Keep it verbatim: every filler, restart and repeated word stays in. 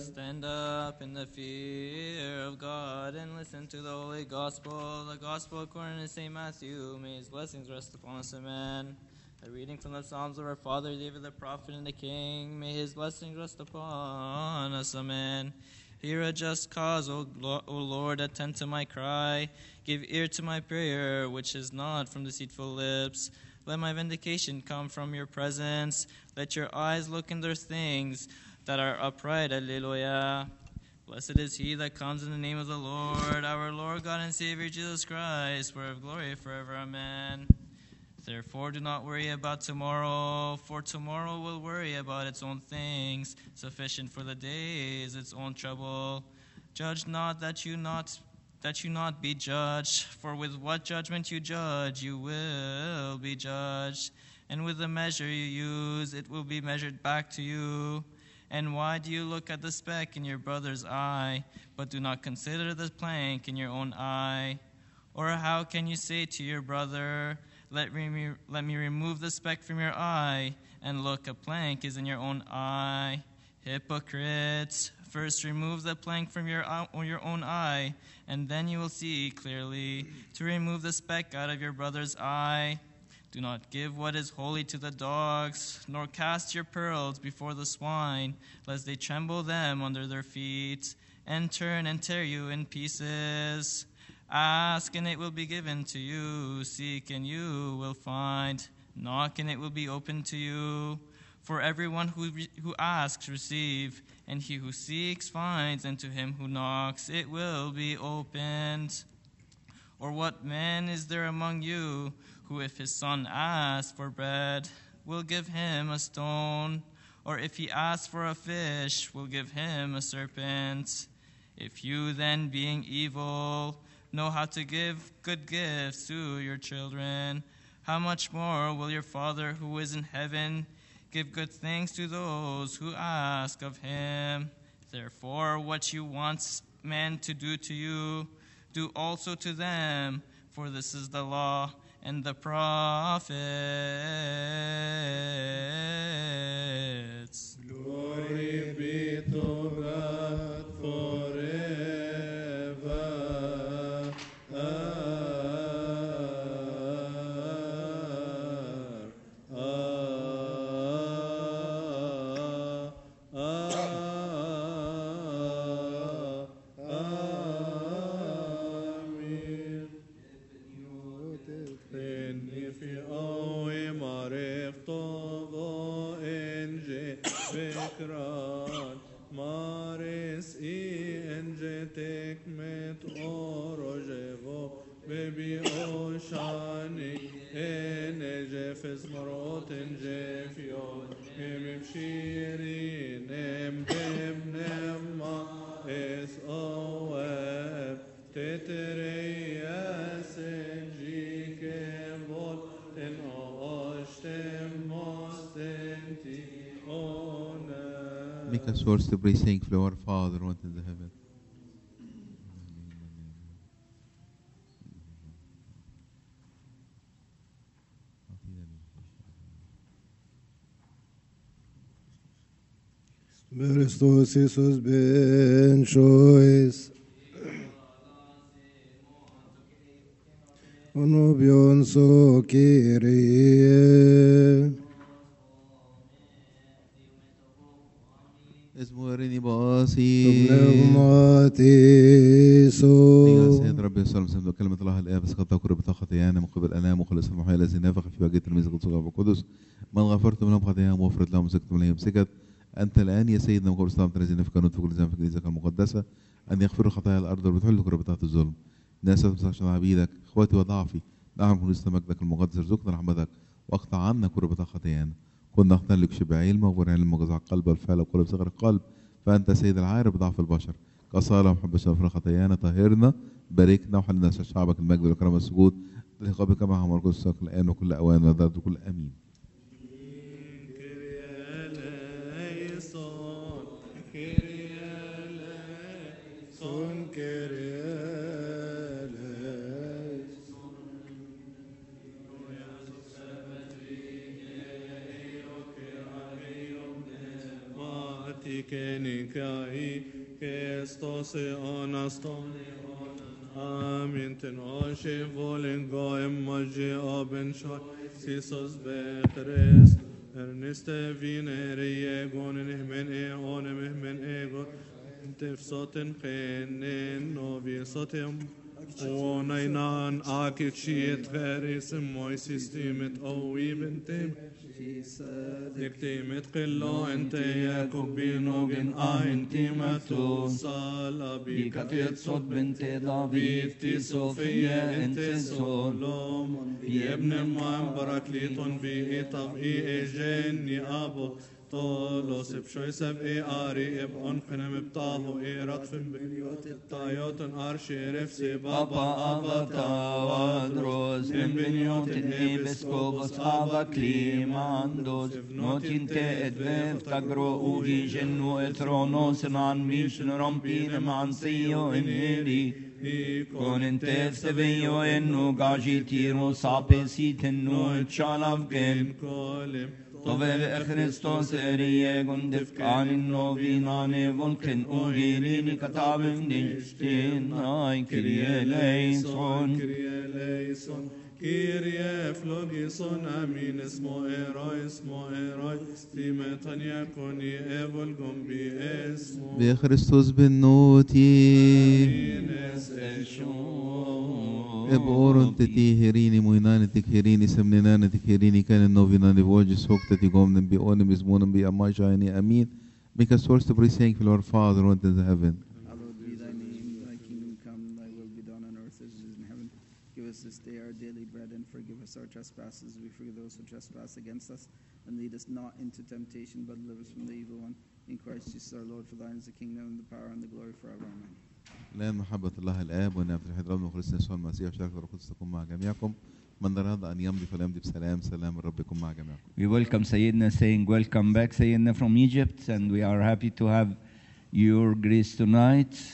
Stand up in the fear of God and listen to the Holy Gospel, the Gospel according to Saint Matthew. May his blessings rest upon us, amen. A reading from the Psalms of our father David the prophet and the king. May his blessings rest upon us, amen. Hear a just cause, O Lord, attend to my cry. Give ear to my prayer, which is not from deceitful lips. Let my vindication come from your presence. Let your eyes look in their things that are upright. Alleluia. Blessed is he that comes in the name of the Lord, our Lord God and Savior Jesus Christ, whereof glory forever. Amen. Therefore do not worry about tomorrow, for tomorrow will worry about its own things. Sufficient for the day is its own trouble. Judge not that you not that you not be judged, for with what judgment you judge, you will be judged. And with the measure you use, it will be measured back to you. And why do you look at the speck in your brother's eye, but do not consider the plank in your own eye? Or how can you say to your brother, let me, let me remove the speck from your eye, and look, a plank is in your own eye? Hypocrites, first remove the plank from your, your own eye, and then you will see clearly to remove the speck out of your brother's eye. Do not give what is holy to the dogs, nor cast your pearls before the swine, lest they tremble them under their feet, and turn and tear you in pieces. Ask, and it will be given to you. Seek, and you will find. Knock, and it will be opened to you. For everyone who re- who asks, receive, and he who seeks, finds, and to him who knocks, it will be opened. Or what man is there among you who, if his son asks for bread, will give him a stone? Or if he asks for a fish, will give him a serpent? If you then, being evil, know how to give good gifts to your children, how much more will your Father who is in heaven give good things to those who ask of him? Therefore, what you want men to do to you, do also to them, for this is the law and the prophets. Glory be to God forever. Maris i enjetek met orojevo bebi oshani enejefes marot enjefion emifshirin emdemnema es oeb tetereyas enjikevot en oshtem mostenti ona. Make us words to pray, thankfully, our Father who art in the heaven. Christos Jesus ben choice. Onobion so Kyrie. اسمورني باسي Pneumati so. يا سيد ربي يسوع المسيح كلمة الله الآب اسقطها كرة خطايانا من قبل أنام وخلص المحيا الذي نفخ في وجه تلميذ القدس والقدس من غفرت منهم خطاياهم وغفرت لهم مسكت من سكت أنت الآن يا سيدنا وقول السلام الذين في كانوا في كل زمان في كنيستك المقدسة أن يغفروا خطايا الأرض وبتحل كرة بتاعة الظلم. ناس تمسكش عبيدك إخواتي وضعفي نعم كنيست مجدك المقدس ارزقنا رحمتك واقطع عنا كرة بتاعة خطايانا. كنا نختلك شبع علم وغير علم وجزع القلب والفعل وقلب صغر القلب فأنت سيد العارف بضعف البشر كصالة ومحب شفر خطايانا طهرنا باركنا وحلنا شعبك المجد والكرم والسجود لقابك معهم ورقصك الآن وكل أوان ودرد وكل أمين. Ken Nikai, Kestos Anastoni, Amin, Tenoshe, Volingo, Emoji, Oben Shoi, Sisos Betres, Erneste Vinerie, Gonin, Men, Eonem, Men, Ego, Tefsoten, Kenen, Novi, Sotem, Onainan, Akitchit, Verisim, Moisistimet, Oibentem, Dictimet Qillo, Ente Jakobinogin, Aintimato, Salabi, Katet sot binte David, Viti Sofia, Ente Solomon, Yebnem Moam Barakliton, Vi Itav, I Ejeni Abo, Tolos, Ipshoisab, E Ari, Eb Onkenem, Ibtahu, E Ratfim, Tayoton, Arshi, Refsi, Papa Baba, Avatavadros, Benveniotin Episcopos Avaclimandos, Notinte et Veftagro Ugi Genu et Tronos Nan Mission Rompinem Ansio in Eli, Con Intestevio en Nugaji Tiro Sapesitin Nu et Shalavgen, Kolim, Tove Christos Erie Gundifkanin Novinane Volken Ugirini Katabim Nishtin Ai Kyrie Eleison. Kyrie eleison, Kyrie flogison, Amin, Esmo eroi, Esmo eroi, Timetan yakoni, Evol gombi esmo, بخريستوس بالنوتي Ines ابورن تتي هيريني مويناني تكهيريني سمناني تكهيريني كان النوفيناني فوجس هوكتتي قومن بي اونم اسمونم بي اماي شايني امين. Make us first to pray thankful our Father who art in heaven. Hallowed be thy name, thy kingdom come, thy will be done on earth as it is in heaven. Give us this day our daily bread, and forgive us our trespasses, as we forgive those who trespass against us. And lead us not into temptation, but deliver us from the evil one. In Christ Jesus our Lord, for thine is the kingdom, and the power, and the glory forever. Amen. الآن محبة الله الآب ونعمة الحضور من خلصنا يسوع المسيح وشركة الروح القدس تكون مع جميعكم. من أراد أن يمضي فليمضي بسلام. سلام الرب يكون مع جميعكم. We welcome Sayyidina, saying welcome back Sayyidina from Egypt, and we are happy to have your grace tonight.